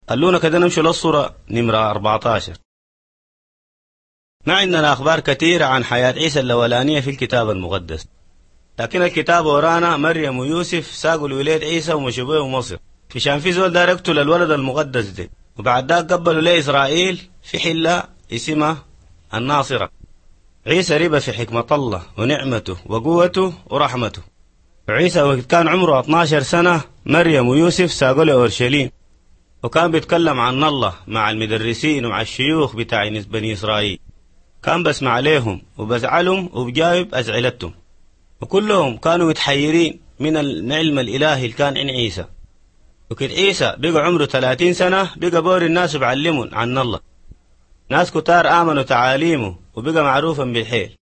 خلونا كده نمشي للصورة نمرة 14. ما عندنا أخبار كثيرة عن حياة عيسى الأولانية في الكتاب المقدس، لكن الكتاب ورانا مريم ويوسف ساقوا الولاد عيسى ومشوا بيه مصر، فيشان في زول دار يقتل الولد المقدس ده، وبعد ذاك قبلوا ليه إسرائيل في حلة اسمها الناصرة. عيسى ربى في حكمة الله ونعمته وقوته ورحمته. عيسى وقت كان عمره 12 سنة مريم ويوسف ساقوا له أورشليم، وكان بيتكلم عن الله مع المدرسين ومع الشيوخ بتاع بني إسرائيل، كان بسمع عليهم وبزعلهم وبجاوب أزعلتهم، وكلهم كانوا متحيرين من العلم الإلهي اللي كان عن عيسى. وكده عيسى بقى عمره 30 سنة بقى بور الناس بعلمهم عن الله، ناس كتار آمنوا تعاليمه وبقى معروفا بالحيل.